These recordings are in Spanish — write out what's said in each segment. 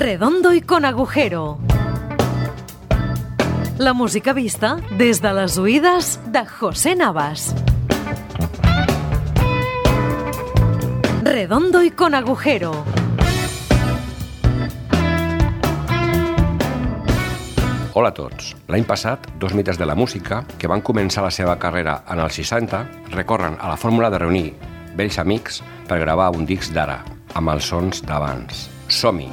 Redondo i con agujero. La música vista des de les oïdes de José Navas. Redondo y con agujero. Hola a tots. L'any passat, dos mites de la música, que van començar la seva carrera en els 60, recorren a la fórmula de reunir vells amics per gravar un disc d'ara, amb els sons d'abans. Som-hi!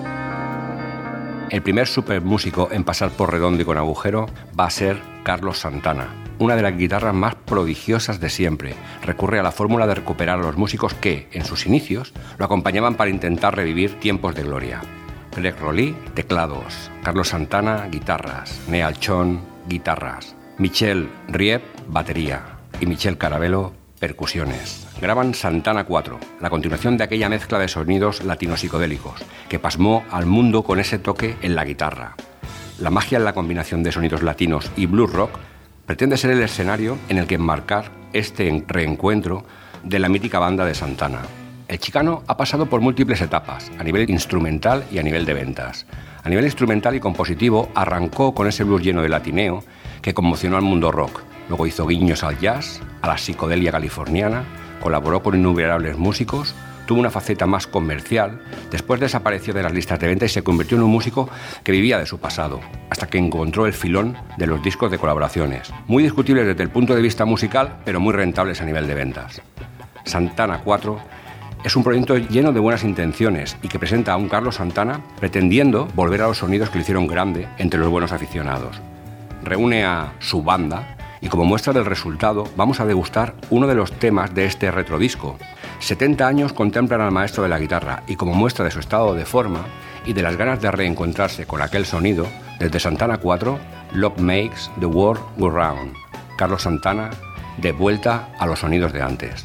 El primer supermúsico en pasar por Redondo y con agujero va a ser Carlos Santana, una de las guitarras más prodigiosas de siempre. Recurre a la fórmula de recuperar a los músicos que, en sus inicios, lo acompañaban para intentar revivir tiempos de gloria. Greg Rolie, teclados; Carlos Santana, guitarras; Neal Schon, guitarras; Michel Riep, batería; y Michel Carabello, percusiones. Graban Santana 4, la continuación de aquella mezcla de sonidos latino-psicodélicos, que pasmó al mundo con ese toque en la guitarra. La magia en la combinación de sonidos latinos y blues rock pretende ser el escenario en el que enmarcar este reencuentro de la mítica banda de Santana. El chicano ha pasado por múltiples etapas, a nivel instrumental y a nivel de ventas. A nivel instrumental y compositivo, arrancó con ese blues lleno de latineo que conmocionó al mundo rock. Luego hizo guiños al jazz, a la psicodelia californiana, colaboró con innumerables músicos, tuvo una faceta más comercial, después desapareció de las listas de venta y se convirtió en un músico que vivía de su pasado, hasta que encontró el filón de los discos de colaboraciones, muy discutibles desde el punto de vista musical, pero muy rentables a nivel de ventas. Santana 4 es un proyecto lleno de buenas intenciones y que presenta a un Carlos Santana pretendiendo volver a los sonidos que le hicieron grande entre los buenos aficionados. Reúne a su banda y como muestra del resultado vamos a degustar uno de los temas de este retrodisco. 70 años contemplan al maestro de la guitarra y como muestra de su estado de forma y de las ganas de reencontrarse con aquel sonido, desde Santana 4, Love Makes the World Go Round. Carlos Santana, de vuelta a los sonidos de antes.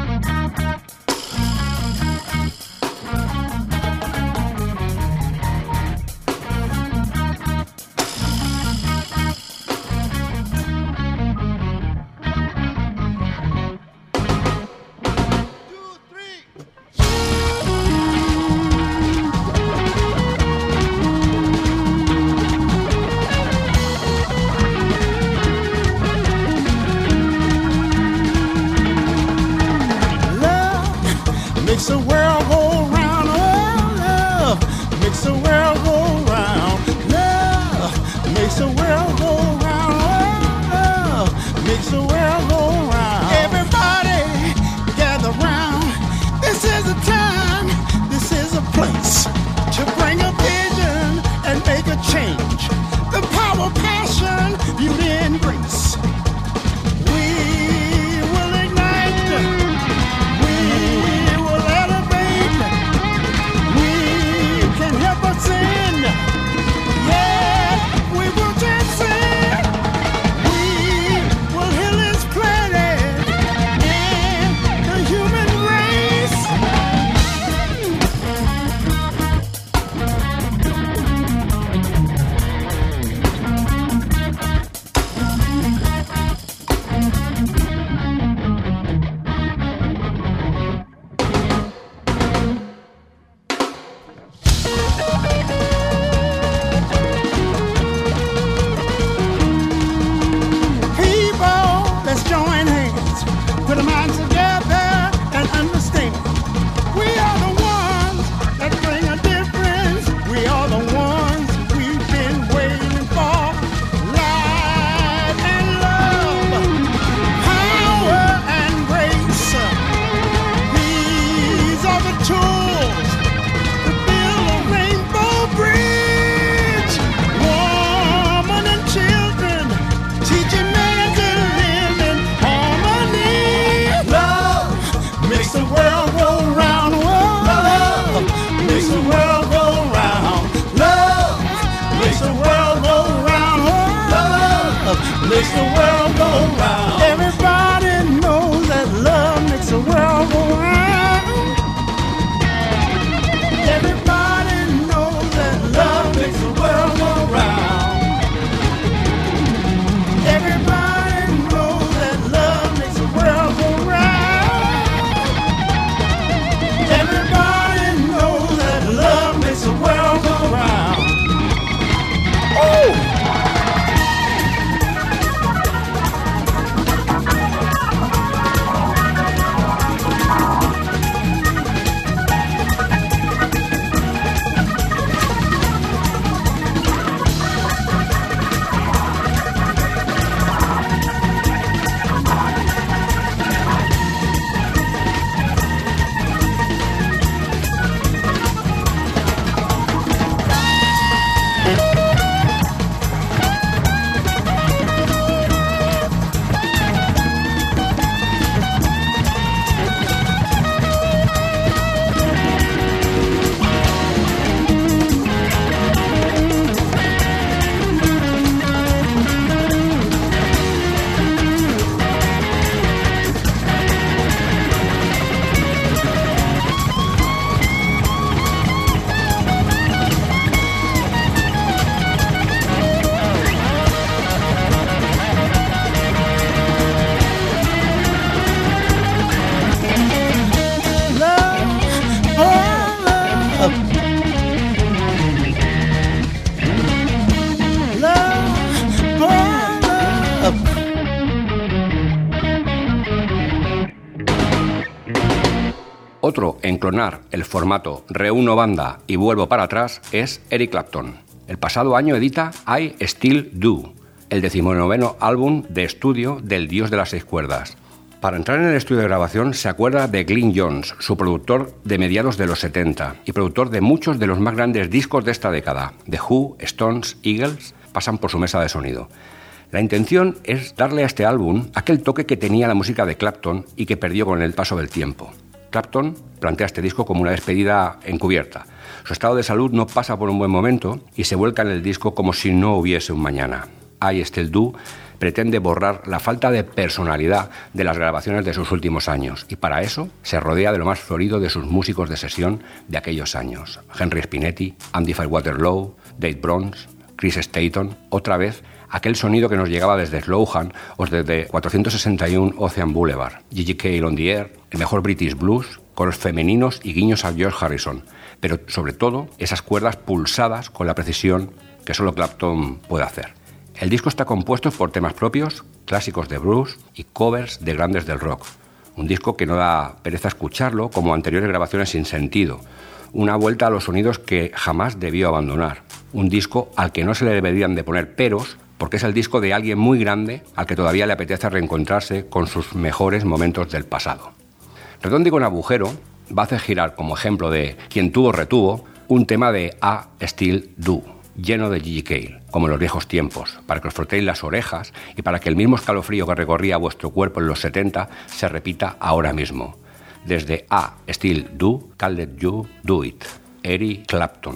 Makes the world go round, oh, love makes the world go round, love makes the world go round, oh, love makes the world go round. Everybody gather round. This is a time, this is a place to bring a vision and make a change. The power, passion, beauty and grace. Tools to build a rainbow. Otro en clonar el formato reúno banda y vuelvo para atrás es Eric Clapton. El pasado año edita I Still Do, el 19º álbum de estudio del dios de las 6 cuerdas. Para entrar en el estudio de grabación se acuerda de Glyn Johns, su productor de mediados de los 70 y productor de muchos de los más grandes discos de esta década. The Who, Stones, Eagles pasan por su mesa de sonido. La intención es darle a este álbum aquel toque que tenía la música de Clapton y que perdió con el paso del tiempo. Clapton plantea este disco como una despedida encubierta. Su estado de salud no pasa por un buen momento y se vuelca en el disco como si no hubiese un mañana. I Still Do pretende borrar la falta de personalidad de las grabaciones de sus últimos años y para eso se rodea de lo más florido de sus músicos de sesión de aquellos años. Henry Spinetti, Andy Fairweather-Low, Dave Brons, Chris Staton, otra vez aquel sonido que nos llegaba desde Slowhand o desde 461 Ocean Boulevard, Gigi Cale on the Air, el mejor British Blues, coros femeninos y guiños a George Harrison, pero sobre todo esas cuerdas pulsadas con la precisión que solo Clapton puede hacer. El disco está compuesto por temas propios, clásicos de blues y covers de grandes del rock. Un disco que no da pereza escucharlo como anteriores grabaciones sin sentido. Una vuelta a los sonidos que jamás debió abandonar. Un disco al que no se le deberían de poner peros porque es el disco de alguien muy grande al que todavía le apetece reencontrarse con sus mejores momentos del pasado. Redondo y con agujero va a hacer girar como ejemplo de quien tuvo retuvo un tema de I Still Do, lleno de Gigi Cale, como en los viejos tiempos, para que os frotéis las orejas y para que el mismo escalofrío que recorría vuestro cuerpo en los 70 se repita ahora mismo. Desde I Still Do, Can't Let You Do It, Eric Clapton.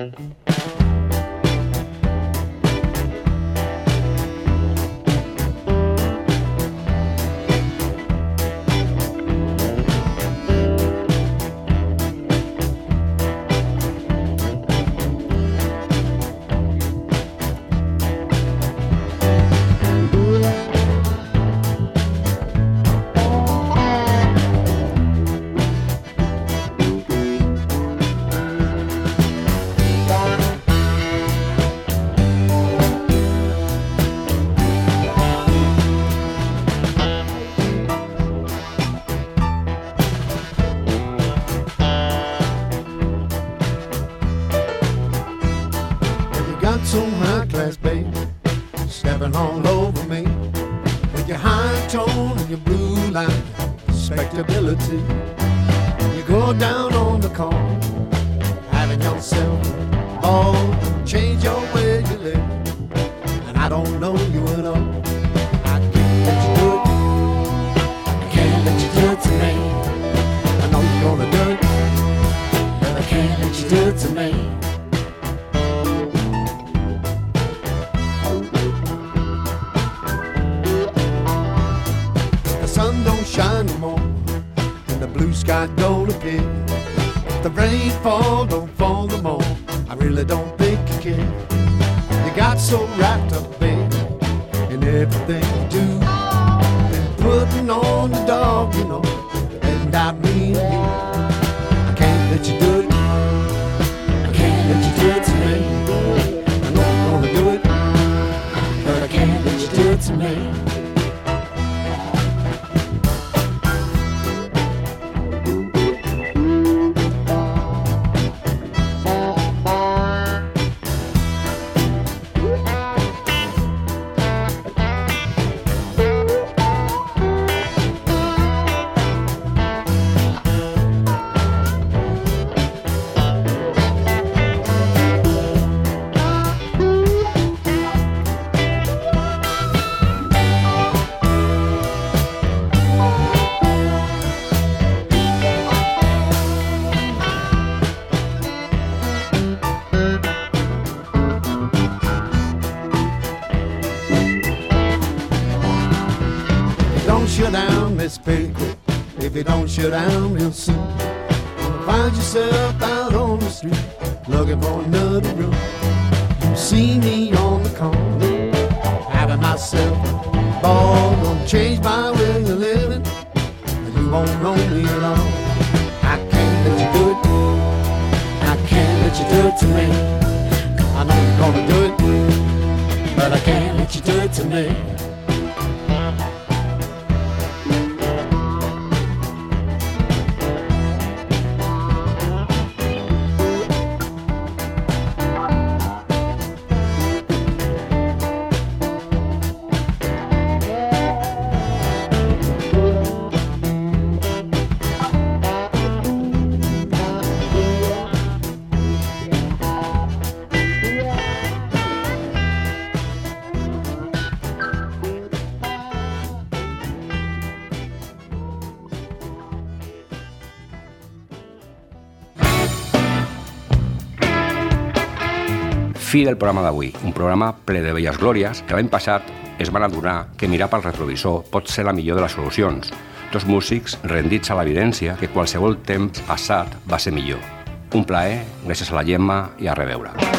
Some high class baby stepping all over me with your high tone and your blue line respectability. You go down on the corner having yourself all change your way you live, and I don't know you at all. I can't let you do it. I can't let you do it to me. I know you're gonna do it, but I can't let you do it to me. Shine no more, and the blue sky don't appear. If the rain fall, don't fall no more. I really don't think you care. You got so wrapped up, baby, in everything you do. Been putting on the dog, you know, and I mean you. I can't let you do it. I can't let you do it to me. I know you're gonna do it, but I can't let you do it to me. Shut down this pretty quick. If you don't shut down real soon, you'll find yourself out on the street looking for another room. You see me on the corner having myself a ball. Gonna change my way of living, and you won't know me at all. I can't let you do it. I can't let you do it to me. I know you're gonna do it, but I can't let you do it to me. Fi del programa d'avui, un programa ple de velles glòries que l'any passat es van adonar que mirar pel retrovisor pot ser la millor de les solucions. Dos músics rendits a l'evidència que qualsevol temps passat va ser millor. Un plaer, gràcies a la Gemma i a reveure.